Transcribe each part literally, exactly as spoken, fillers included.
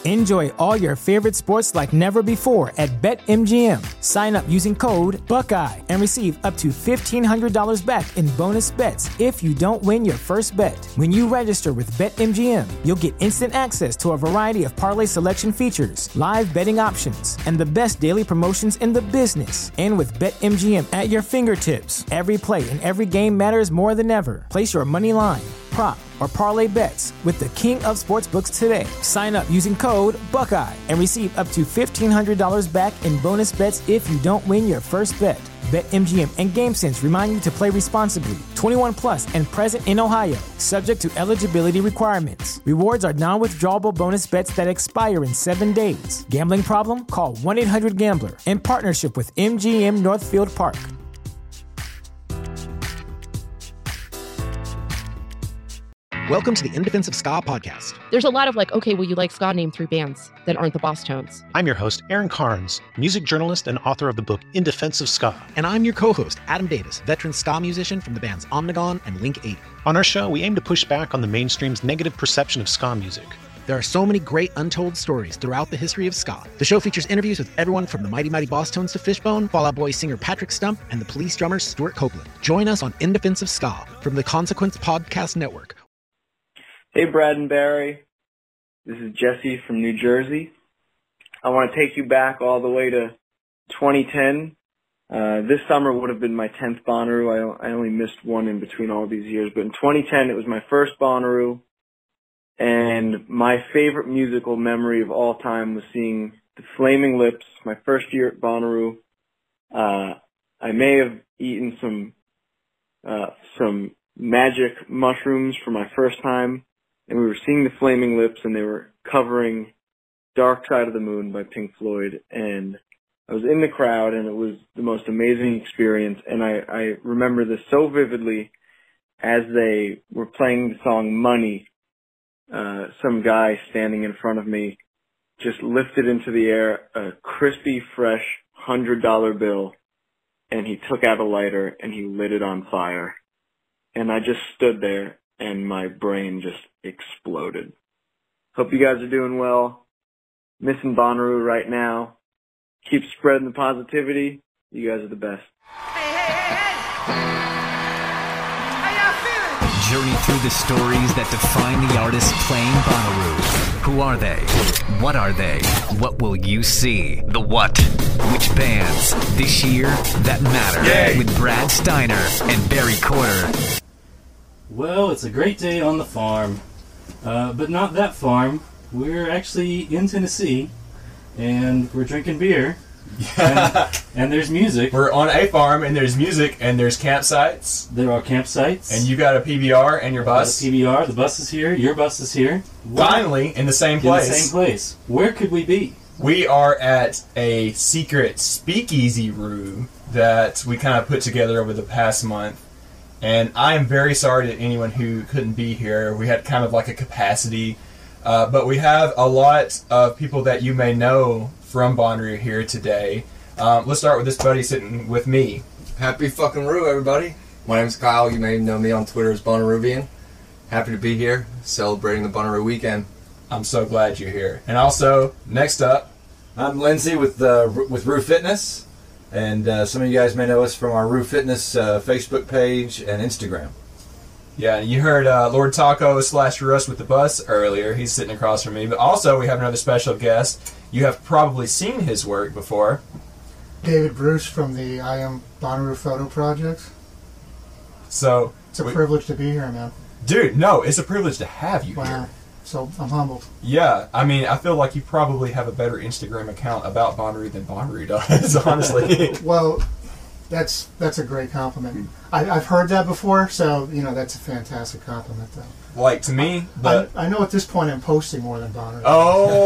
Enjoy all your favorite sports like never before at BetMGM. Sign up using code Buckeye and receive up to fifteen hundred dollars back in bonus bets if you don't win your first bet. When you register with BetMGM, you'll get instant access to a variety of parlay selection features, live betting options, and the best daily promotions in the business. And with BetMGM at your fingertips, every play and every game matters more than ever. Place your money line, prop, or parlay bets with the king of sportsbooks today. Sign up using code Buckeye and receive up to fifteen hundred dollars back in bonus bets if you don't win your first bet. BetMGM and GameSense remind you to play responsibly. twenty-one plus and present in Ohio, subject to eligibility requirements. Rewards are non-withdrawable bonus bets that expire in seven days. Gambling problem? Call one eight hundred gambler in partnership with M G M Northfield Park. Welcome to the In Defense of Ska podcast. There's a lot of like, okay, well, you like ska, name three bands that aren't the Boss Tones. I'm your host, Aaron Carnes, music journalist and author of the book In Defense of Ska. And I'm your co-host, Adam Davis, veteran ska musician from the bands Omnigone and Link eighty. On our show, we aim to push back on the mainstream's negative perception of ska music. There are so many great untold stories throughout the history of ska. The show features interviews with everyone from the Mighty Mighty Boss Tones to Fishbone, Fall Out Boy singer Patrick Stump, and the Police drummer Stuart Copeland. Join us on In Defense of Ska from the Consequence Podcast Network. Hey, Brad and Barry. This is Jesse from New Jersey. I want to take you back all the way to twenty ten. Uh, this summer would have been my tenth Bonnaroo. I, I only missed one in between all these years. But in twenty ten, it was my first Bonnaroo. And my favorite musical memory of all time was seeing the Flaming Lips, my first year at Bonnaroo. Uh, I may have eaten some uh, some magic mushrooms for my first time. And we were seeing the Flaming Lips, and they were covering Dark Side of the Moon by Pink Floyd. And I was in the crowd, and it was the most amazing experience. And I, I remember this so vividly as they were playing the song Money. Uh, some guy standing in front of me just lifted into the air a crispy, fresh one hundred dollar bill, and he took out a lighter, and he lit it on fire. And I just stood there, and my brain just exploded. Hope you guys are doing well. Missing Bonnaroo right now. Keep spreading the positivity. You guys are the best. Hey, hey, hey, hey! How y'all feeling? Journey through the stories that define the artists playing Bonnaroo. Who are they? What are they? What will you see? The what? Which bands? This year that matter. Yay. With Brad Steiner and Barry Corder. Well, it's a great day on the farm, uh, but not that farm. We're actually in Tennessee, and we're drinking beer, and, and there's music. We're on a farm, and there's music, and there's campsites. There are campsites. And you got a P B R and your bus. Got a P B R, the bus is here, your bus is here. Finally, in the same place. In the same place. Where could we be? We are at a secret speakeasy room that we kind of put together over the past month. And I am very sorry to anyone who couldn't be here. We had kind of like a capacity. Uh, but we have a lot of people that you may know from Bonnaroo here today. Um, let's start with this buddy sitting with me. Happy fucking Roo, everybody. My name's Kyle. You may know me on Twitter as Bonnaroovian. Happy to be here, celebrating the Bonnaroo weekend. I'm so glad you're here. And also, next up, I'm Lindsay with uh, with Roo Fitness. And uh, some of you guys may know us from our Roo Fitness uh, Facebook page and Instagram. Yeah, you heard uh, Lord Taco slash Russ with the bus earlier. He's sitting across from me. But also, we have another special guest. You have probably seen his work before. David Bruce from the I Am Bonnaroo Photo Project. So it's a we, privilege to be here, man. Dude, no, it's a privilege to have you wow. here. So I'm humbled. Yeah, I mean, I feel like you probably have a better Instagram account about Bonnaroo than Bonnaroo does, honestly. Well, that's that's a great compliment. I, I've heard that before, so, you know, that's a fantastic compliment, though. Like, to me, the... I, I know at this point I'm posting more than Bonnaroo. Oh!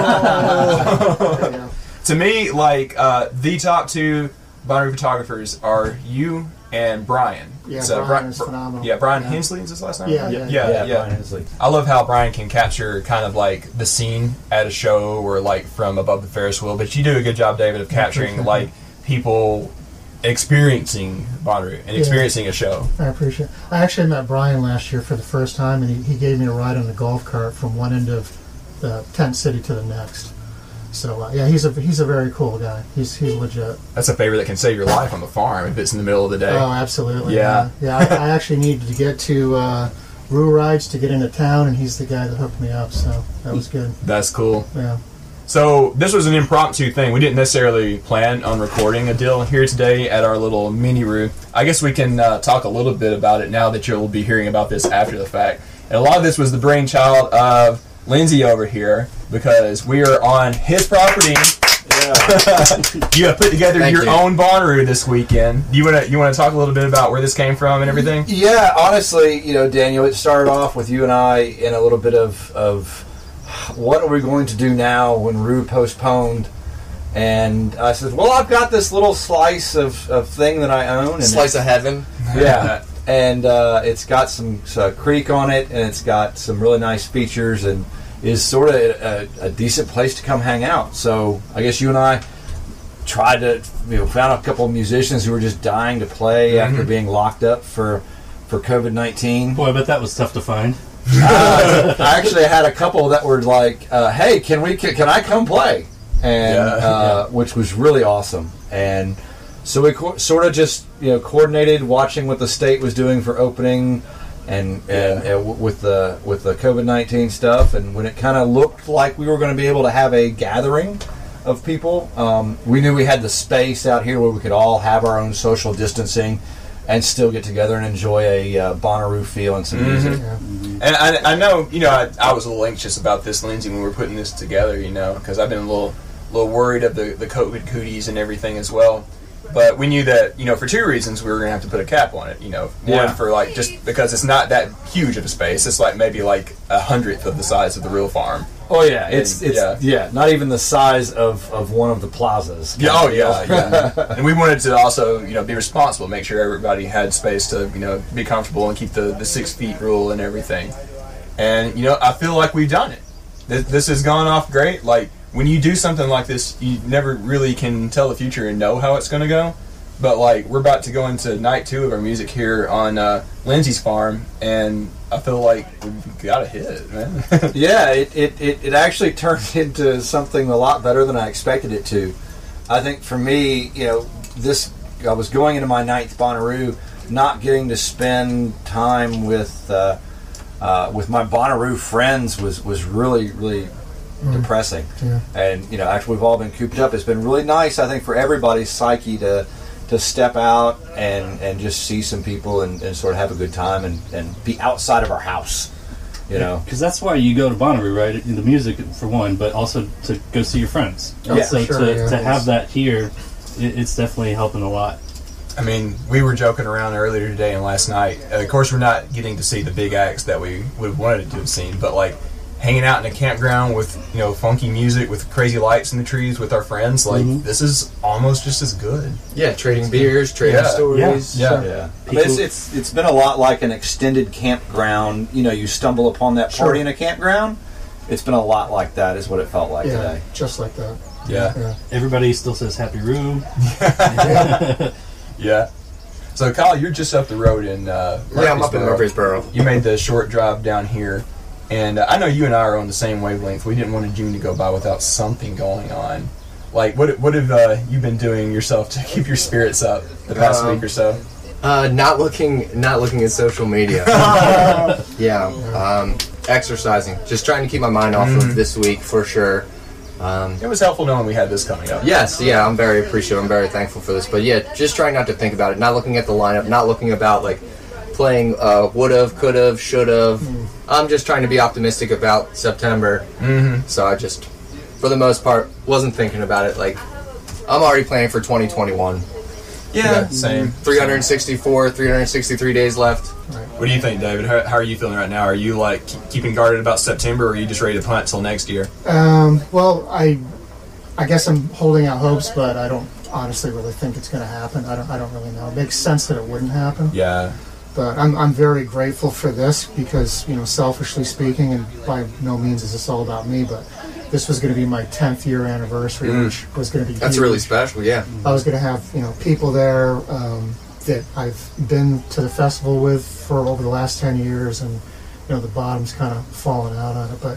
Yeah. To me, like, uh, the top two Bonnaroo photographers are you and Brian. Yeah, so Brian Bri- is phenomenal. Yeah, Brian yeah. Hensley is his last name? Yeah, yeah, yeah. yeah, yeah, yeah, Brian Hensley. I love how Brian can capture kind of like the scene at a show or like from above the Ferris wheel, but you do a good job, David, of capturing like people experiencing Bonnaroo and yeah. experiencing a show. I appreciate it. I actually met Brian last year for the first time, and he, he gave me a ride on the golf cart from one end of the tent city to the next. So uh, yeah, he's a he's a very cool guy. He's he's legit. That's a favor that can save your life on the farm if it's in the middle of the day. Oh, absolutely. Yeah. Yeah, yeah I, I actually needed to get to uh, Roo Rides to get into town, and he's the guy that hooked me up. So that was good. That's cool. Yeah. So this was an impromptu thing. We didn't necessarily plan on recording a deal here today at our little mini Roo. I guess we can uh, talk a little bit about it now that you'll be hearing about this after the fact. And a lot of this was the brainchild of Lindsay over here, because we are on his property. Yeah. You have put together Thank your you. own Bonnaroo this weekend. Do you want to you want to talk a little bit about where this came from and everything? Yeah, honestly, you know, Daniel, it started off with you and I in a little bit of, of what are we going to do now when Roo postponed. And I said, well, I've got this little slice of, of thing that I own. And Slice of heaven. Yeah. And uh, it's got some uh, creek on it, and it's got some really nice features, and is sort of a, a decent place to come hang out. So I guess you and I tried to, you know, found a couple of musicians who were just dying to play Mm-hmm. after being locked up for for COVID nineteen. Boy, I bet that was tough to find. uh, I actually had a couple that were like, uh, "Hey, can we? Can, can I come play?" And Yeah, uh, yeah. which was really awesome. And so we co- sort of just, you know, coordinated, watching what the state was doing for opening, and and, Yeah. and w- with the with the COVID nineteen stuff. And when it kind of looked like we were going to be able to have a gathering of people, um, we knew we had the space out here where we could all have our own social distancing and still get together and enjoy a uh, Bonnaroo feel and some Mhm. music. And I, I know, you know, I, I was a little anxious about this, Lindsay, when we were putting this together, you know, because I've been a little, little worried of the, the COVID cooties and everything as well. But we knew that, you know, for two reasons we were going to have to put a cap on it, you know. One, Yeah. for, like, just because it's not that huge of a space. It's, like, maybe, like, a hundredth of the size of the real farm. Oh yeah, And, it's it's yeah. yeah. not even the size of, of one of the plazas. Yeah, oh yeah, yeah. And we wanted to also, you know, be responsible, make sure everybody had space to, you know, be comfortable and keep the, the six feet rule and everything. And, you know, I feel like we've done it. This, this has gone off great. Like, when you do something like this, you never really can tell the future and know how it's going to go. But, like, we're about to go into night two of our music here on uh, Lindsay's farm, and I feel like we've got a hit, man. Yeah, it, it, it, it actually turned into something a lot better than I expected it to. I think for me, you know, this I was going into my ninth Bonnaroo, not getting to spend time with uh, uh, with my Bonnaroo friends was, was really, really Mm. depressing. Yeah. And, you know, after we've all been cooped up, it's been really nice, I think, for everybody's psyche to to step out and, and just see some people and, and sort of have a good time and, and be outside of our house, you know. Because that's why you go to Bonnaroo, right? In the music, for one, but also to go see your friends. Yeah, so sure, to, yeah, to it have is. that here, it, it's definitely helping a lot. I mean, we were joking around earlier today and last night. Uh, of course, we're not getting to see the big acts that we would have wanted to have seen, but, like, hanging out in a campground with, you know, funky music with crazy lights in the trees with our friends, like, Mhm. this is almost just as good. Yeah, trading beers, trading Yeah. stories. Yeah. Yeah, I mean, it's, it's it's been a lot like an extended campground. You know, you stumble upon that party Sure. in a campground. It's been a lot like that, is what it felt like Yeah, today. just like that. Yeah. Yeah. Everybody still says Happy Roo. Yeah. So, Kyle, you're just up the road in uh, Yeah, I'm up in Murfreesboro. You made the short drive down here, and uh, I know you and I are on the same wavelength. We didn't want a June to go by without something going on. Like, what what have uh, you been doing yourself to keep your spirits up the past Um, week or so? Uh, not looking, not looking at social media. yeah, um, exercising. Just trying to keep my mind off Mhm. of this week for sure. Um, It was helpful knowing we had this coming up. yes, yeah, I'm very appreciative. I'm very thankful for this. But yeah, just trying not to think about it. Not looking at the lineup. Not looking about like playing uh, would've, could've, should've. I'm just trying to be optimistic about September. Mm-hmm. So I just, for the most part, wasn't thinking about it. Like, I'm already planning for twenty twenty-one. Yeah, same. three hundred sixty-four, three hundred sixty-three days left. What do you think, David? How, how are you feeling right now? Are you like keep, keeping guarded about September, or are you just ready to punt till next year? Um, well, I, I guess I'm holding out hopes, but I don't honestly really think it's going to happen. I don't. I don't really know. It makes sense that it wouldn't happen. Yeah. But I'm I'm very grateful for this because, you know, selfishly speaking, and by no means is this all about me, but this was going to be my tenth year anniversary, Mm. which was going to be That's huge. really special, yeah. I was going to have, you know, people there um, that I've been to the festival with for over the last ten years, and, you know, the bottom's kind of fallen out on it. But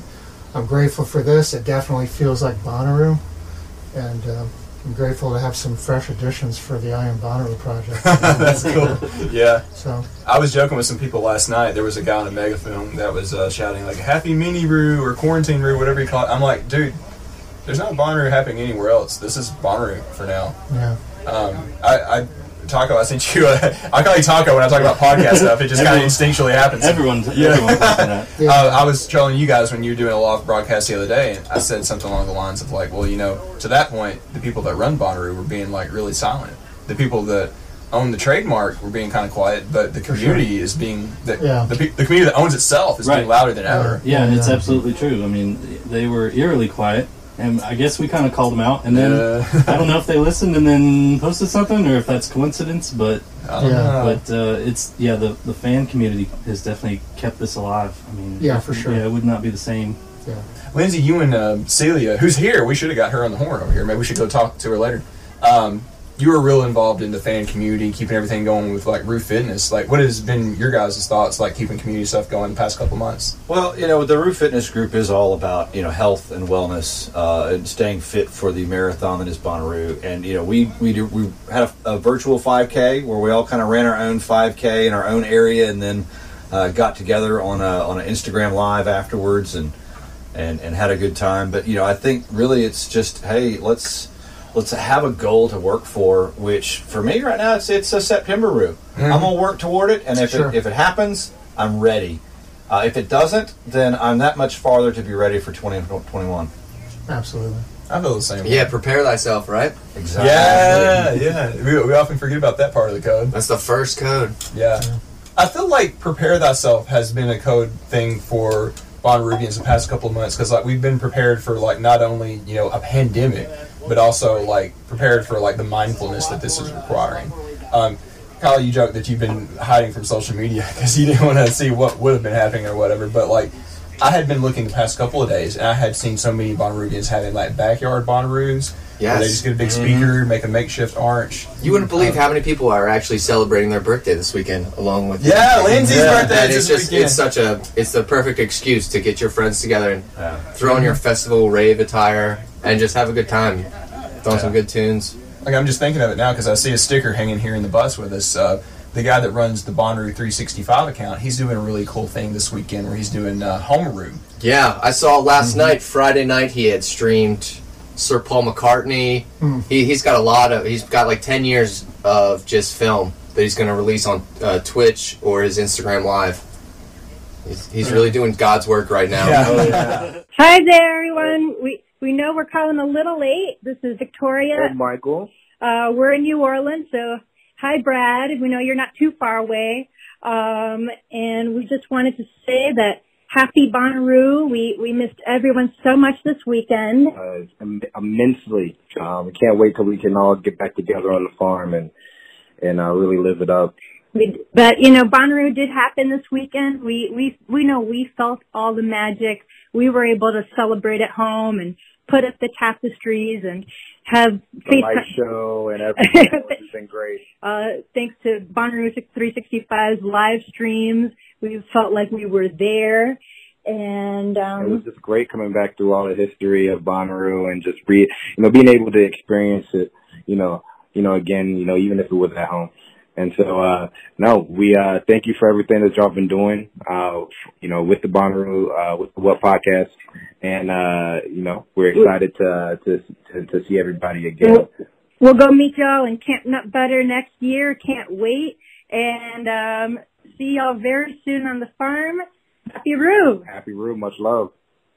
I'm grateful for this. It definitely feels like Bonnaroo, and uh, I'm grateful to have some fresh additions for the I Am Bonnaroo project. That's cool. Yeah. So I was joking with some people last night. There was a guy on a megafilm that was uh, shouting like "Happy Mini Roo" or "Quarantine Roo," whatever you call it. I'm like, dude, there's not Bonnaroo happening anywhere else. This is Bonnaroo for now. Yeah. Um, I, I Taco, I sent you. A, I call you Taco when I talk about podcast stuff. It just kind of instinctually happens. Everyone, yeah. everyone does that. Yeah. Uh, I was telling you guys when you were doing a live broadcast the other day, and I said something along the lines of like, well, you know, to that point, the people that run Bonnaroo were being like really silent. The people that own the trademark were being kind of quiet, but the community sure. is being the, yeah. the the community that owns itself is right. being louder than ever. Yeah, and it's absolutely true. I mean, they were eerily quiet. And I guess we kind of called them out, and then yeah. I don't know if they listened and then posted something, or if that's coincidence. But yeah. but uh, it's yeah, the the fan community has definitely kept this alive. I mean, yeah, for sure. Yeah, it would not be the same. Yeah. Lindsay, you and uh, Celia, who's here, we should have got her on the horn over here. Maybe we should go talk to her later. Um, you were real involved in the fan community, keeping everything going with like Roo Fitness. Like, what has been your guys' thoughts, like keeping community stuff going the past couple months? Well, you know, the Roo Fitness group is all about, you know, health and wellness uh, and staying fit for the marathon that is Bonnaroo. And you know, we we do, we had a, a virtual five K where we all kind of ran our own five K in our own area, and then uh, got together on a on an Instagram live afterwards and and and had a good time. But you know, I think really it's just, hey, let's. Let's have a goal to work for, which for me right now it's it's a September Roo. Mm-hmm. I'm gonna work toward it, and if sure. it, if it happens, I'm ready. Uh, if it doesn't, then I'm that much farther to be ready for twenty twenty-one. Absolutely. I feel the same way. Yeah, prepare thyself, right? Exactly. Yeah, yeah. We, we often forget about that part of the code. That's the first code. Yeah. yeah. I feel like prepare thyself has been a code thing for Bonnarooians the past couple of months, because like we've been prepared for like not only, you know, a pandemic, but also like prepared for like the mindfulness that this is requiring. Um, Kyle, you joked that you've been hiding from social media because you didn't want to see what would have been happening or whatever. But like, I had been looking the past couple of days, and I had seen so many Bonnarooians having like backyard Bonnaroos. Yes. Where they just get a big speaker, mm-hmm. make a makeshift arch. You wouldn't believe um, how many people are actually celebrating their birthday this weekend, along with yeah, Lindsay's yeah. birthday. And it's just weekend. It's such a it's the perfect excuse to get your friends together and yeah. throw on your festival rave attire and just have a good time. Throw on yeah. some good tunes. Like I'm just thinking of it now because I see a sticker hanging here in the bus with us. Uh, the guy that runs the Bonnaroo three sixty-five account, he's doing a really cool thing this weekend where he's doing uh, Homeroo. Yeah, I saw last mm-hmm. night, Friday night, he had streamed Sir Paul McCartney. Mm. He, he's got a lot of, he's got like ten years of just film that he's going to release on uh, Twitch or his Instagram Live. He's, he's really doing God's work right now. Yeah. Oh, yeah. Hi there, everyone. We we know we're calling a little late. This is Victoria. Hey, Michael. Uh, we're in New Orleans, so hi, Brad. We know you're not too far away. Um, and we just wanted to say that happy Bonnaroo. We we missed everyone so much this weekend. Uh, im- immensely. Um, we can't wait till we can all get back together on the farm and and uh, really live it up. We, but you know, Bonnaroo did happen this weekend. We we we know we felt all the magic. We were able to celebrate at home and put up the tapestries and have the light show and everything. It's been great. Uh, thanks to Bonnaroo three sixty-five's live streams, we felt like we were there. And um, it was just great coming back through all the history of Bonnaroo and just re, you know, being able to experience it, you know, you know, again, you know, even if it was at home. And so, uh, no, we, uh, thank you for everything that y'all been doing, uh, you know, with the Bonnaroo, uh, with the What Podcast. And, uh, you know, we're excited to, uh, to, to, to see everybody again. We'll go meet y'all in Camp Nut Butter next year. Can't wait. And, um, see y'all very soon on the farm. Happy Roo. Happy Roo. Much love.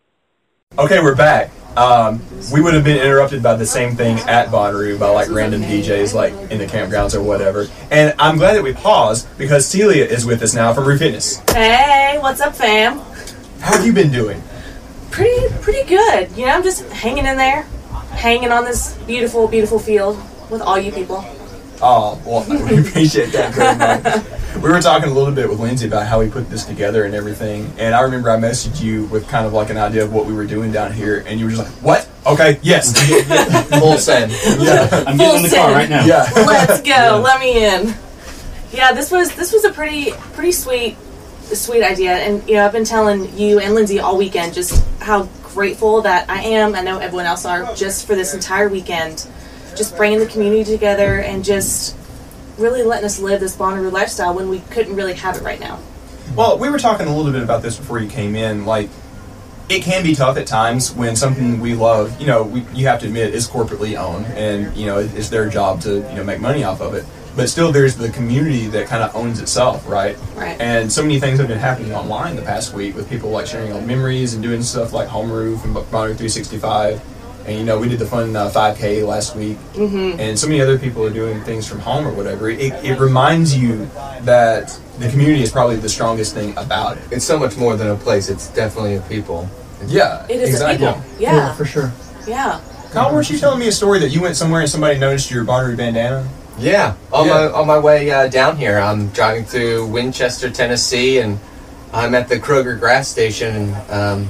Okay, we're back. Um, we would have been interrupted by the same thing at Bonnaroo by like random D Js like in the campgrounds or whatever. And I'm glad that we paused because Celia is with us now from Roo Fitness. Hey, what's up, fam? How have you been doing? Pretty, pretty good. You know, I'm just hanging in there, hanging on this beautiful, beautiful field with all you people. Oh, well, we appreciate that very much. We were talking a little bit with Lindsay about how we put this together and everything, and I remember I messaged you with kind of like an idea of what we were doing down here, and you were just like, what? Okay, yes. Full send. Yeah. I'm getting in the car right now. Yeah. Let's go. Yeah. Let me in. Yeah, this was this was a pretty pretty sweet sweet idea, and you know, I've been telling you and Lindsay all weekend just how grateful that I am, I know everyone else are, just for this entire weekend, just bringing the community together and just really letting us live this Bonnaroo lifestyle when we couldn't really have it right now. Well, we were talking a little bit about this before you came in. Like, it can be tough at times when something we love, you know, we, you have to admit, is corporately owned, and, you know, it's their job to, you know, make money off of it. But still, there's the community that kind of owns itself, right? Right. And so many things have been happening online the past week with people, like, sharing old memories and doing stuff like Home Roof and Bonnaroo three sixty-five. And, you know, we did the fun uh, five K last week. Mm-hmm. And so many other people are doing things from home or whatever. It, it reminds you that the community is probably the strongest thing about it. It's so much more than a place. It's definitely a people. Yeah, It is exactly. a people. Yeah. Yeah, for sure. Yeah. Kyle, weren't you telling me a story that you went somewhere and somebody noticed your Bonnaroo bandana? Yeah, on Yeah. my on my way uh, down here, I'm driving through Winchester, Tennessee, and I'm at the Kroger gas station. And um,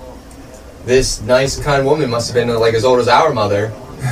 this nice, kind woman must have been uh, like as old as our mother,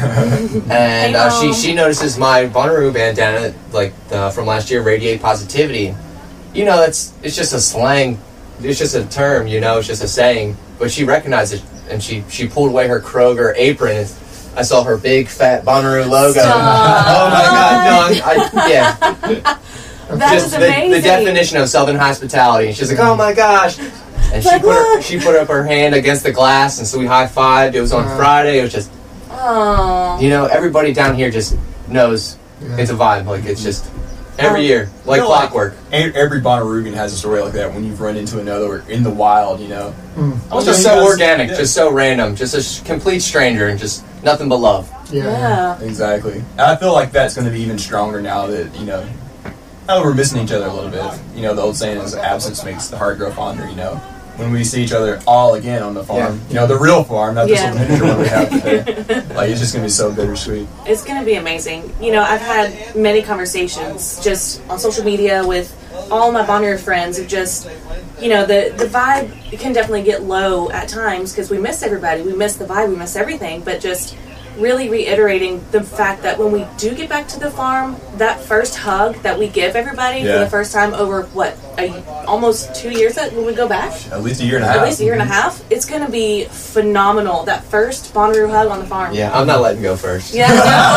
and uh, she she notices my Bonnaroo bandana, like uh, from last year, radiate positivity. You know, that's it's just a slang, it's just a term. You know, it's just a saying. But she recognized it, and she she pulled away her Kroger apron. I saw her big fat Bonnaroo logo. Oh my God! No, I, I, yeah. That Just is the, amazing. the definition of Southern hospitality. She's like, "Oh my gosh!" And she Like, put her, look. she put up her hand against the glass, and so we high fived. It was on Friday. It was just, Oh. you know, everybody down here just knows it's a vibe. Like it's just every Um, year, like You know, clockwork. e- Every Bonnaroogan has a story like that when you've run into another in the wild, you know. I was Just telling so you guys- organic, yeah. just so random, just a sh- complete stranger, and just nothing but love. Yeah. Exactly. I feel like that's going to be even stronger now that, you know, now that we're missing each other a little bit. You know, the old saying is absence makes the heart grow fonder, you know. When we see each other all again on the farm, you know, the real farm, not this Yeah. little miniature one we have today. Like, it's just going to be so bittersweet. It's going to be amazing. You know, I've had many conversations just on social media with all my Bonnaroo friends of just, you know, the, the vibe can definitely get low at times because we miss everybody. We miss the vibe. We miss everything. But just really reiterating the fact that when we do get back to the farm, that first hug that we give everybody for Yeah. the first time over, what, a, almost two years that when we go back? At least a year and a half. At least a year and a half. It's going to be phenomenal. That first Bonnaroo hug on the farm. Yeah, I'm not letting go first. Yeah,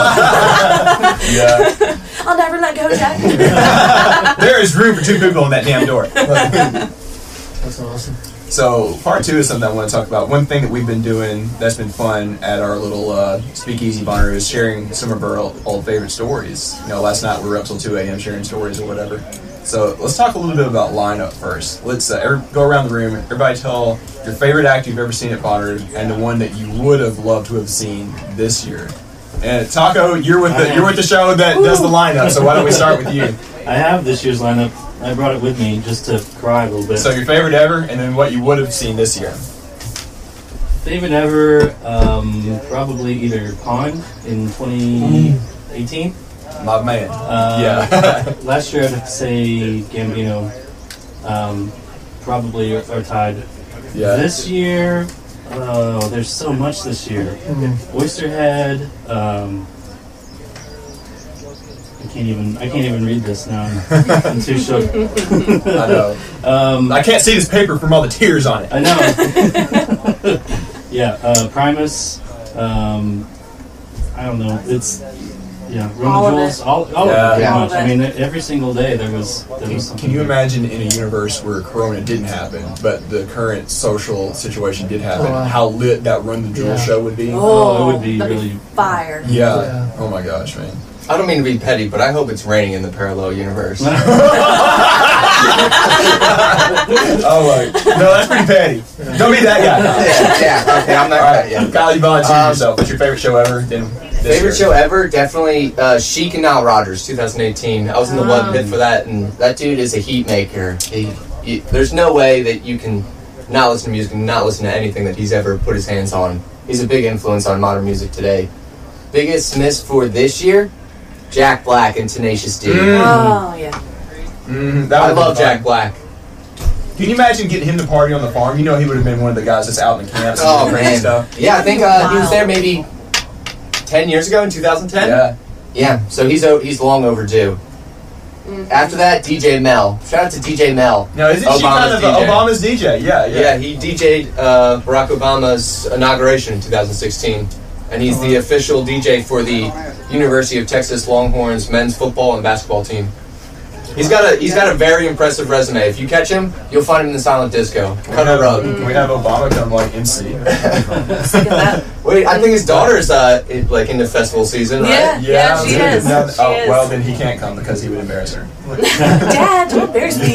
I know. Yeah. I'll never let go, Jack. There is room for two people in that damn door. That's awesome. So, part two is something I want to talk about. One thing that we've been doing that's been fun at our little uh, Speakeasy Bonnaroo is sharing some of our old, old favorite stories. You know, last night we were up till two a.m. sharing stories or whatever. So, let's talk a little bit about lineup first. Let's uh, every, go around the room. Everybody tell your favorite act you've ever seen at Bonnaroo and the one that you would have loved to have seen this year. And Taco, you're with the you're with the show that does the lineup. So why don't we start with you? I have this year's lineup. I brought it with me just to cry a little bit. So your favorite ever, and then what you would have seen this year. Favorite ever, um, probably either Pond in twenty eighteen. My man. Uh, Yeah. Last year I'd have to say Gambino, um, probably are, are tied. Yeah. This year, oh, there's so much this year. Oysterhead. Um, I can't even. I can't even read this now. I'm, I'm too shook. I know. Um, I can't see this paper from all the tears on it. I know. Yeah, uh, Primus. Um, I don't know. It's yeah, Roman All of Jules. it. All, all Yeah. of it. Pretty Yeah. much. I mean, every single day there was there Can, was something. can you imagine in a universe where Corona didn't happen, but the current social situation did happen, Oh, wow. how lit that Run the Jewel Yeah. show would be? Oh, it would be that'd really. fire. Yeah. Yeah. Oh my gosh, man. I don't mean to be petty, but I hope it's raining in the parallel universe. Oh my. No, that's pretty petty. Don't be that guy. yeah, yeah, okay, I'm not All right, right, yeah. Kyle, you volunteered Um, yourself. What's your favorite show ever? Then this Favorite year? show ever? Definitely uh, Chic and Nile Rodgers, twenty eighteen. I was in the one pit for that, and that dude is a heat maker. He, he, there's no way that you can not listen to music and not listen to anything that he's ever put his hands on. He's a big influence on modern music today. Biggest miss for this year? Jack Black and Tenacious D. Mm. Oh, yeah. Mm, that I would've love been fun. Jack Black. Can you imagine getting him to party on the farm? You know he would have been one of the guys that's out in the camps and Oh, doing crazy man. stuff. Yeah, I think uh, he was there maybe ten years ago in two thousand ten. Yeah. Yeah, so he's o- he's long overdue. Mhm. After that, D J Mel. Shout out to D J Mel. No, isn't she kind of Obama's D J? Yeah, yeah. Yeah, he D J'd uh, Barack Obama's inauguration in two thousand sixteen. And he's the official D J for the University of Texas Longhorns men's football and basketball team. He's got a he's got a very impressive resume. If you catch him, you'll find him in the silent disco. Cut a rug. Can we have Obama come like M C? Wait, I think his daughter's uh in, like in the festival season, right? Yeah, yeah, she is. No, She oh, is. well, then he can't come because he would embarrass her. Dad, don't embarrass me.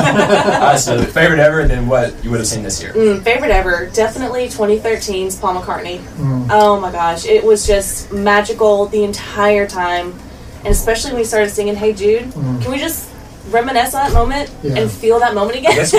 uh, so, favorite ever, and then what you would have seen this year? Mm, favorite ever, definitely twenty thirteen's Paul McCartney. Mm. Oh my gosh, it was just magical the entire time, and especially when he started singing "Hey Jude." Mm. Can we just reminisce on that moment Yeah. and feel that moment again? I guess,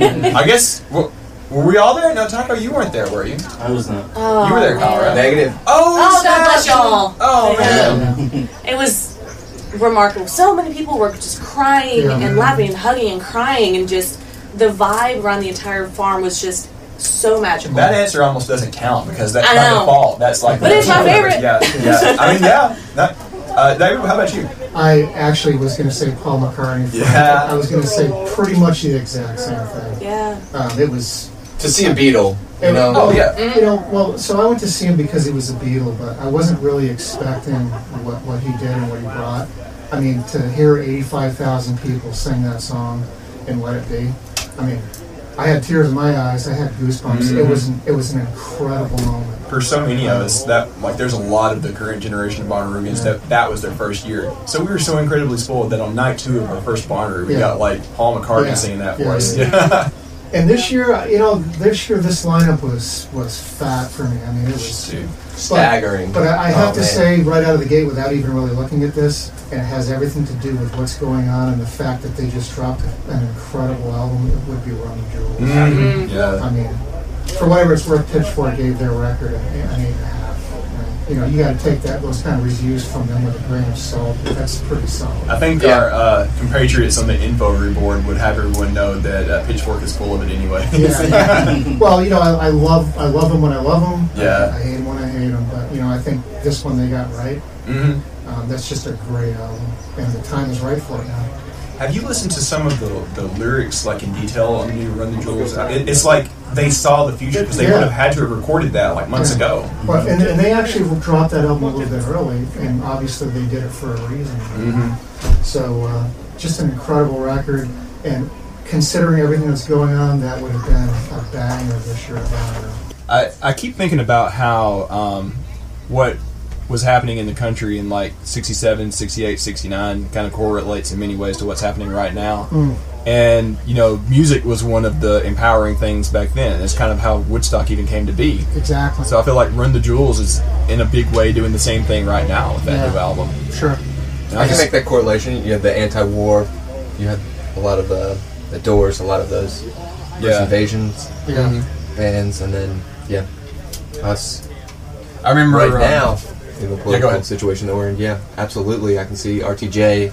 I guess well, were we all there? No, Taco, you weren't there, were you? I was not. Oh, you were there, man. Colorado. Negative. Oh, Oh, God snap. bless y'all. Oh, man. It was remarkable. So many people were just crying Yeah. and laughing and hugging and crying, and just the vibe around the entire farm was just so magical. That answer almost doesn't count because that's I by know. default. That's like. But it's my favorite. Yeah, yeah. I mean, yeah. Not, uh, David, how about you? I actually was going to say Paul McCartney. Yeah. I was going to say pretty much the exact same thing. Yeah. Um, it was To see a Beatle, you It- know. Oh, yeah. You know, well, so I went to see him because it was a Beatle, but I wasn't really expecting what, what he did and what he brought. I mean, to hear eighty-five thousand people sing that song and Let It Be, I mean, I had tears in my eyes. I had goosebumps. Mhm. It was an, it was an incredible moment. For so many of us, that like there's a lot of the current generation of Bonnarooians that that was their first year. So we were so incredibly spoiled that on night two of our first Bonnaroo, we Yeah. got like Paul McCartney Yeah. singing that for Yeah, us. yeah, yeah. And this year, you know, this year this lineup was was fat for me. I mean, it was Staggering. But, but I, I have Oh, to man. say, right out of the gate, without even really looking at this, and it has everything to do with what's going on and the fact that they just dropped an incredible album. It would be Run the Jewels. Mhm. Yeah. I mean, for whatever it's worth, Pitchfork gave their record an, an eight and a half. And, you know, you got to take that those kind of reviews from them with a grain of salt. But that's pretty solid. I think our uh, compatriots on the info board would have everyone know that uh, Pitchfork is full of it anyway. Yeah, yeah. Well, you know, I, I love I love them when I love them. Yeah. I, I hate them when I hate them. But you know, I think this one they got right. Mhm. Um, that's just a great album, and the time is right for it now. Have you listened to some of the, the lyrics like in detail on the new Run the Jewels? It, it's like they saw the future because they Yeah. would have had to have recorded that like months Yeah. ago. Well, and, and they actually dropped that album a little bit early, and obviously they did it for a reason. Mhm. So, uh, just an incredible record, and considering everything that's going on, that would have been a banger this year at Bonnaroo. I, I keep thinking about how um, what was happening in the country in like sixty-seven, sixty-eight, sixty-nine kind of correlates in many ways to what's happening right now. Mm. And, you know, music was one of the empowering things back then. It's kind of how Woodstock even came to be. Exactly. So I feel like Run the Jewels is in a big way doing the same thing right now with that Yeah. new album. Sure. And I can just- make that correlation. You have the anti-war. You have a lot of the the Doors, a lot of those British Yeah. Invasions Yeah. bands, and then yeah, us. I remember right um, now in the go political ahead. situation that we're in. Yeah, absolutely. I can see R T J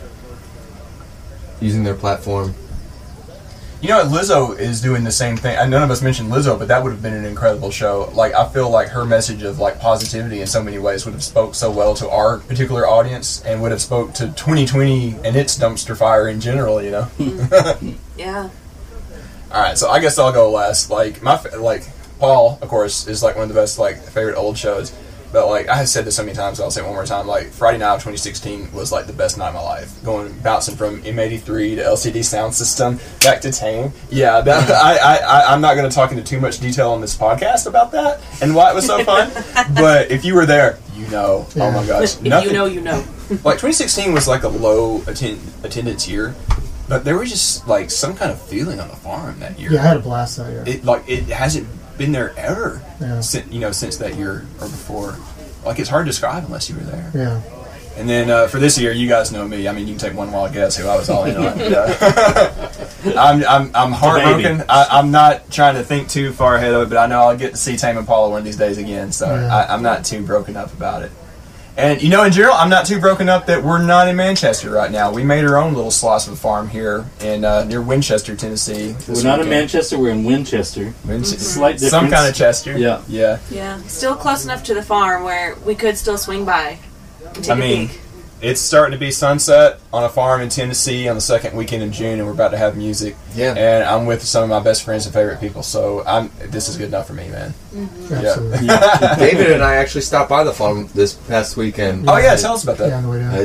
using their platform. You know what, Lizzo is doing the same thing. And none of us mentioned Lizzo, but that would have been an incredible show. Like, I feel like her message of like positivity in so many ways would have spoke so well to our particular audience, and would have spoke to twenty twenty and its dumpster fire in general. You know. Yeah. All right, so I guess I'll go last. Like my fa- like Paul, of course, is like one of the best like favorite old shows. But like I have said this so many times, so I'll say it one more time. Like Friday Night of twenty sixteen was like the best night of my life. Going bouncing from M eighty-three to L C D Sound System back to Tame. Yeah, that, I, I I I'm not going to talk into too much detail on this podcast about that and why it was so fun. But if you were there, you know. Oh my gosh, If you know, you know. Like twenty sixteen was like a low attend- attendance year, but there was just like some kind of feeling on the farm that year. Yeah, I had a blast that year. It like it hasn't been there ever. Yeah. Since, you know, since that year or before. Like it's hard to describe unless you were there. Yeah. And then uh, for this year, you guys know me. I mean, you can take one wild guess who I was all in on. Yeah. I'm I'm I'm heartbroken. I, I'm not trying to think too far ahead of it, but I know I'll get to see Tame Impala one of these days again. So Yeah. I, I'm not too broken up about it. And, you know, in general, I'm not too broken up that we're not in Manchester right now. We made our own little slice of a farm here in uh, near Winchester, Tennessee. this We're not in weekend. Manchester, we're in Winchester. Winchester. Slight difference. Some kind of Chester. Yeah. Yeah. Yeah. Still close enough to the farm where we could still swing by and take I mean, a peek. it's starting to be sunset on a farm in Tennessee on the second weekend in June, and we're about to have music. Yeah. And I'm with some of my best friends and favorite people, so I'm. This is good enough for me, man. Mm-hmm. Yeah. yeah. David and I actually stopped by the farm this past weekend. Oh yeah, tell us about that. Yeah, on the way down. It,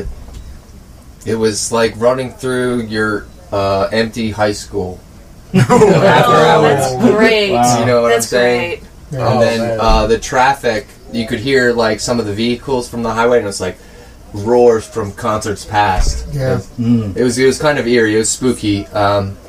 it was like running through your uh, empty high school. You know, after Oh, hours. that's great. You know what That's I'm saying? great. Yeah. And Oh, then man. uh, the traffic, you could hear like some of the vehicles from the highway, and it was like roars from concerts past. Yeah. Mm. It was it was kind of eerie. It was spooky. Um,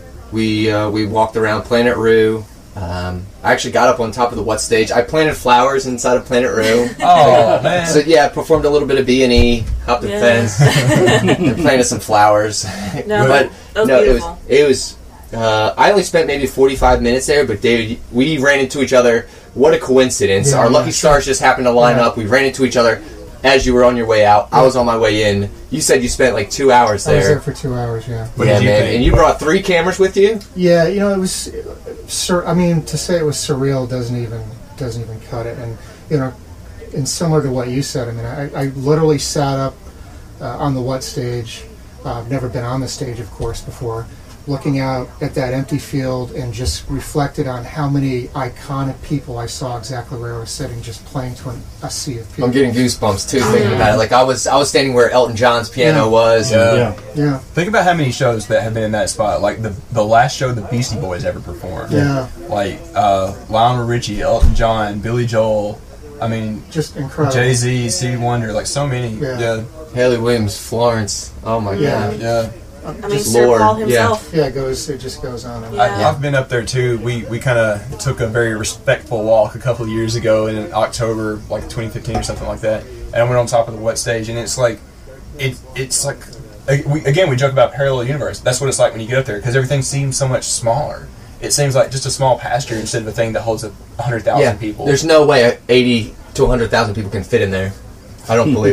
we uh, we walked around Planet Roo. Um, I actually got up on top of the What stage. I planted flowers inside of Planet Roo. Oh man! So yeah, I performed a little bit of B and E, hopped the Yeah. fence, and planted some flowers. No, but that was no, beautiful. it was it was. Uh, I only spent maybe forty-five minutes there, but David, we ran into each other. What a coincidence! Yeah, Our yeah, lucky sure. stars just happened to line Yeah. up. We ran into each other as you were on your way out. I was on my way in. You said you spent like two hours I was there. there for two hours, yeah. What yeah, did you man. think? And you brought three cameras with you. Yeah, you know, it was. Sur- I mean, to say it was surreal doesn't even doesn't even cut it. And you know, and similar to what you said, I mean, I, I literally sat up uh, on the What stage. Uh, I've never been on the stage, of course, before. Looking out at that empty field and just reflected on how many iconic people I saw exactly where I was sitting, just playing to an, a sea of people. I'm getting goosebumps too thinking about it. Like I was, I was standing where Elton John's piano Yeah. was. Yeah. And, Yeah. Yeah, Think about how many shows that have been in that spot. Like the the last show the Beastie Boys ever performed. yeah, Like uh, Lionel Richie, Elton John, Billy Joel. I mean, just incredible. Jay Z, Stevie Wonder. Like so many. Yeah. Yeah. Haley Williams, Florence. Oh my Yeah. god. Yeah. I mean, Just Sir Lord, Paul yeah. himself. Yeah, it goes. It just goes on. And on. I, Yeah. I've been up there too. We we kind of took a very respectful walk a couple of years ago in October, like twenty fifteen or something like that. And I went on top of the What stage, and it's like, it it's like, uh, we, again we joke about parallel universe. That's what it's like when you get up there because everything seems so much smaller. It seems like just a small pasture instead of a thing that holds a hundred thousand Yeah. people. There's no way eighty to one hundred thousand people can fit in there. I don't believe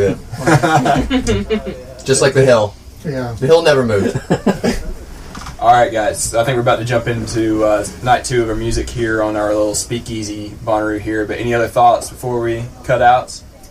it. Just like the hill. Yeah. The hill never moved. All right, guys. I think we're about to jump into uh, night two of our music here on our little speakeasy Bonnaroo here. But any other thoughts before we cut out?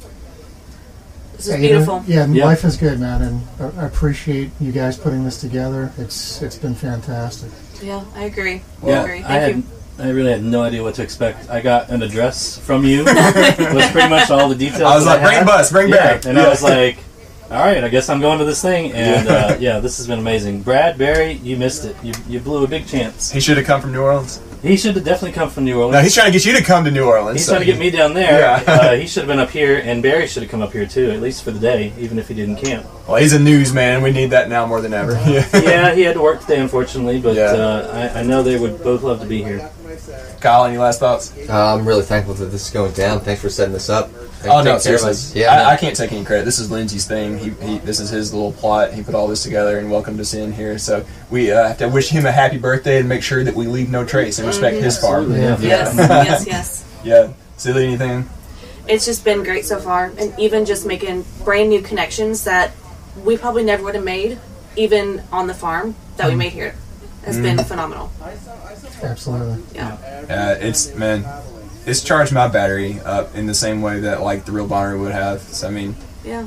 This Yeah, is you know, beautiful. yeah, Yeah. life is good, man, and I I appreciate you guys putting this together. It's it's been fantastic. Yeah, I agree. I Yeah, agree. I Thank had, you. I really had no idea what to expect. I got an address from you. Was pretty much all the details. I was that like, bring had. bus, bring yeah, back. and I was like, all right, I guess I'm going to this thing. And uh, yeah, this has been amazing. Brad, Barry, you missed it. You you blew a big chance. He should have come from New Orleans. He should have definitely come from New Orleans. No, he's trying to get you to come to New Orleans. He's so trying to get me down there. Yeah. uh, he should have been up here, and Barry should have come up here too, at least for the day, even if he didn't camp. Well, he's a newsman. We need that now more than ever. Yeah. Yeah, he had to work today, unfortunately, but Yeah. uh, I, I know they would both love to be here. Kyle, any last thoughts? Uh, I'm really thankful that this is going down. Thanks for setting this up. Thanks Oh for no, taking care of seriously. us. Yeah, man. I, I can't take any credit. This is Lindsay's thing. He, he, this is his little plot. He put all this together and welcomed us in here. So we uh, have to wish him a happy birthday and make sure that we leave no trace and respect his farm. Yeah. Yes, yes, yes. Yeah. Silly, anything? It's just been great so far, and even just making brand new connections that we probably never would have made, even on the farm that we made here, has been phenomenal. Absolutely. Yeah. Uh, it's man, it's charged my battery up in the same way that like the real Bonnaroo would have. So I mean, Yeah.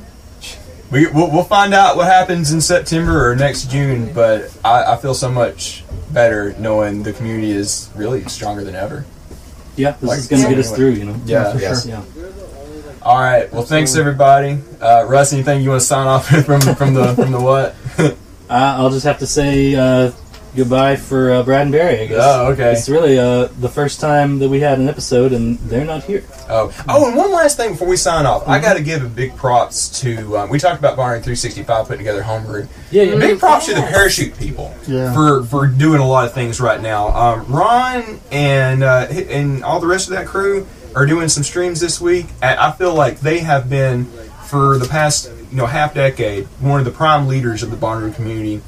we we'll, we'll find out what happens in September or next June. But I, I feel so much better knowing the community is really stronger than ever. Yeah, this Like, is going to yeah. get us through, you know. Yeah. for Yes. sure. Yeah. All right. Well, thanks everybody. Uh, Russ, anything you want to sign off with from from the from the what? Uh, I'll just have to say uh, goodbye for uh, Brad and Barry, I guess. Oh, okay. It's really uh, the first time that we had an episode, and they're not here. Oh, oh, and one last thing before we sign off, I got to give a big props to. Um, we talked about Bonnaroo three sixty-five putting together homebrew. Yeah, yeah. Big props to the Yes. parachute people Yeah. for for doing a lot of things right now. Um, Ron and uh, hi- and all the rest of that crew are doing some streams this week. And I feel like they have been for the past you know half decade one of the prime leaders of the Bonnaroo community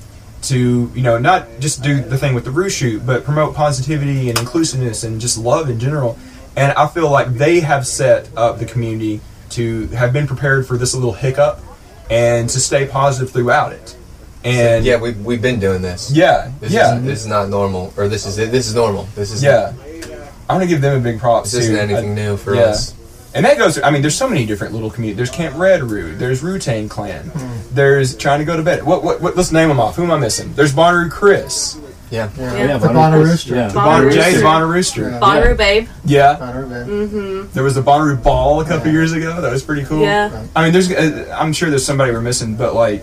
to you know not just do the thing with the Roo Shoot, but promote positivity and inclusiveness and just love in general. And I feel like they have set up the community to have been prepared for this little hiccup and to stay positive throughout it. And yeah, we've, we've been doing this. yeah, This yeah, is this is not normal, or this is this is normal. This is yeah. I'm gonna give them a big props This isn't too. anything I- new for yeah. us. And that goes, I mean, there's so many different little communities. There's Camp Red Root. There's Wu-Tang Clan. Mm. There's Trying to Go to Bed. What, what, what, let's name them off. Who am I missing? There's Bonnaroo Chris. Yeah. Yeah. yeah. The Bonnaroo Rooster. Yeah. The Bonnaroo Jay, the Bonnaroo Rooster. Yeah. Bonnaroo Babe. Yeah. Bonnaroo Babe. Mm-hmm. There was the Bonnaroo Ball a couple yeah. years ago. That was pretty cool. Yeah. I mean, there's, uh, I'm sure there's somebody we're missing, but like,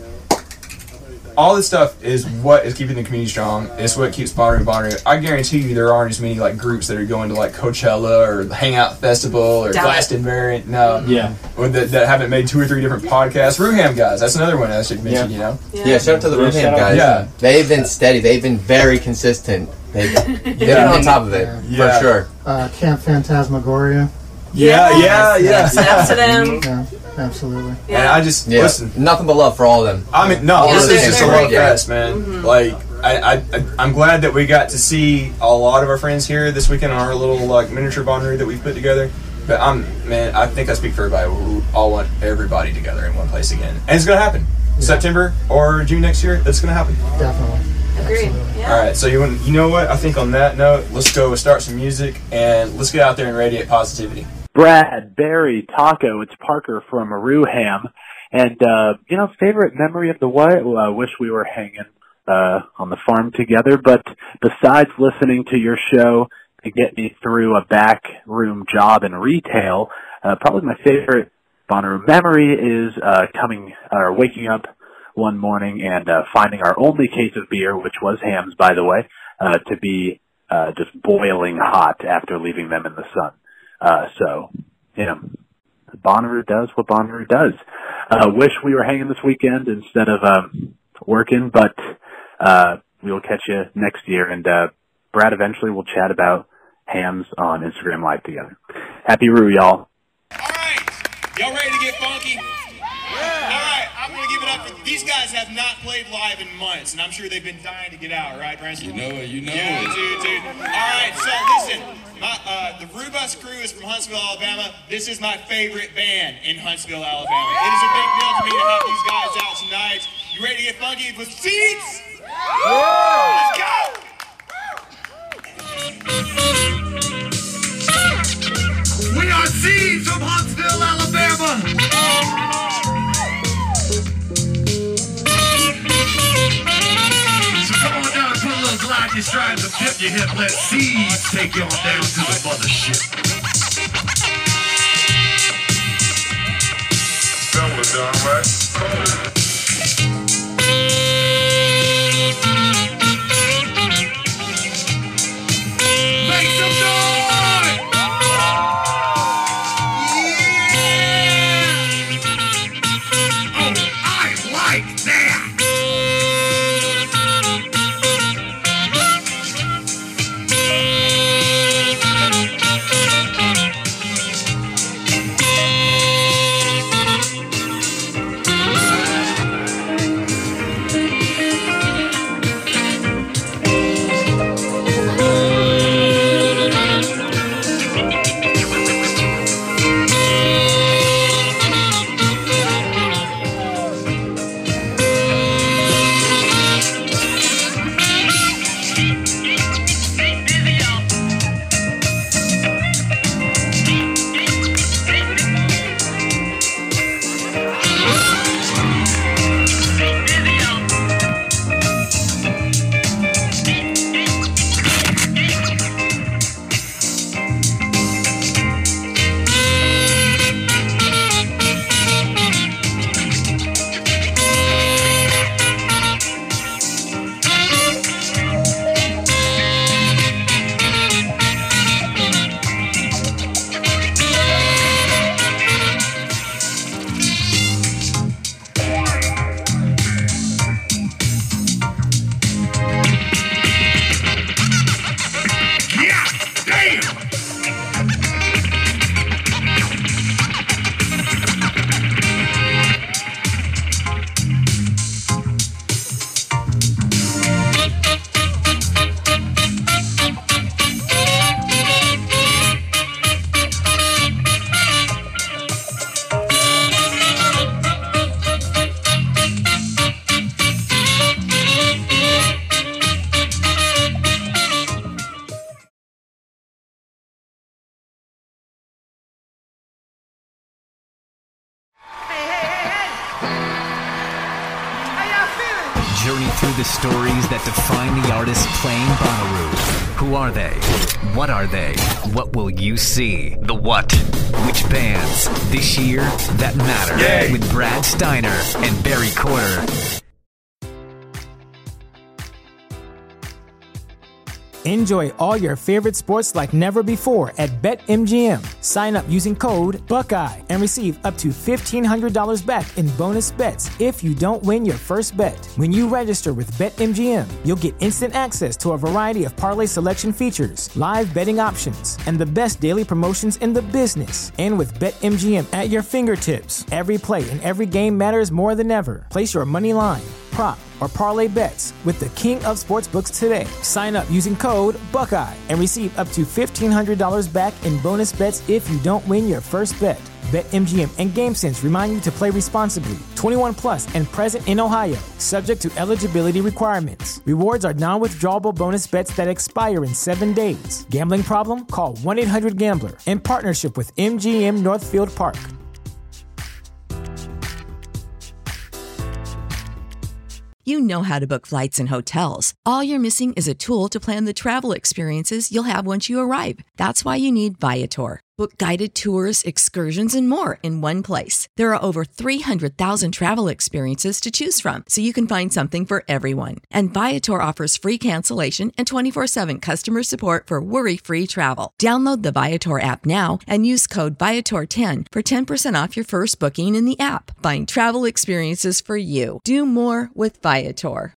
all this stuff is what is keeping the community strong. It's what keeps Bonnaroo Bonnaroo. I guarantee you there aren't as many like groups that are going to like Coachella or the Hangout Festival or Doubt Glastonbury. No, yeah, or that, that haven't made two or three different podcasts. Ruham guys, that's another one I should mention. Yeah. You know, yeah. yeah shout out to the yeah, Ruham guys. Yeah, they've been steady. They've been very consistent. They've, they've yeah. been on top of it yeah. for sure. Uh, Camp Phantasmagoria. Yeah, yeah, yeah. Snaps to them. Yeah. Absolutely. Yeah. And I just yeah. listen. Nothing but love for all of them. I mean, no, yeah, this is just a love yeah. fest, man. Mm-hmm. Like, I, I, I'm glad that we got to see a lot of our friends here this weekend on our little like miniature Bonnaroo that we put together. But I'm, man, I think I speak for everybody. We all want everybody together in one place again, and it's gonna happen. Yeah. September or June next year. It's gonna happen. Definitely. Agreed. Yeah. All right. So you want, you know what? I think on that note, let's go start some music and let's get out there and radiate positivity. Brad, Barry, Taco, it's Parker from Ruham. And, uh, you know, favorite memory of the what? Well, I wish we were hanging, uh, on the farm together. But besides listening to your show to get me through a back room job in retail, uh, probably my favorite Bonnaroo memory is, uh, coming, or waking up one morning and, uh, finding our only case of beer, which was Hamm's, by the way, uh, to be, uh, just boiling hot after leaving them in the sun. Uh, so, you know, Bonnaroo does what Bonnaroo does. Uh, wish we were hanging this weekend instead of, um, working, but, uh, we will catch you next year. And, uh, Brad, eventually we'll chat about Hams on Instagram Live together. Happy Roo, y'all. All right. Y'all ready to get funky? Yeah. All right. I'm going to give it up for these guys have not played live in months, and I'm sure they've been dying to get out, right, Branson? You know it, you know yeah, it. dude, dude. All right, so listen. My, uh, the Rubus crew is from Huntsville, Alabama. This is my favorite band in Huntsville, Alabama. It is a big deal to me to have these guys out tonight. You ready to get funky with Seeds? Yeah. Let's go! We are Seeds from Huntsville, Alabama. So come on down and put a little glide your strides and dip your hip. Let Seeds take you on down to the mothership. That was done right. Make some noise! Yeah! Oh, I like that! journey through the stories that define the artists playing Bonnaroo. Who are they? What are they? What will you see? The what? Which bands this year that matter? Yay. With Brad Steiner and Barry Corder. Enjoy all your favorite sports like never before at BetMGM. Sign up using code Buckeye and receive up to fifteen hundred dollars back in bonus bets if you don't win your first bet. When you register with BetMGM, you'll get instant access to a variety of parlay selection features, live betting options, and the best daily promotions in the business. And with BetMGM at your fingertips, every play and every game matters more than ever. Place your money line, prop, or parlay bets with the king of sportsbooks today. Sign up using code Buckeye and receive up to fifteen hundred dollars back in bonus bets if you don't win your first bet. BetMGM and GameSense remind you to play responsibly. twenty-one plus and present in Ohio, subject to eligibility requirements. Rewards are non-withdrawable bonus bets that expire in seven days. Gambling problem? Call one eight hundred gambler in partnership with M G M Northfield Park. You know how to book flights and hotels. All you're missing is a tool to plan the travel experiences you'll have once you arrive. That's why you need Viator. Book guided tours, excursions, and more in one place. There are over three hundred thousand travel experiences to choose from, so you can find something for everyone. And Viator offers free cancellation and twenty-four seven customer support for worry-free travel. Download the Viator app now and use code Viator ten for ten percent off your first booking in the app. Find travel experiences for you. Do more with Viator.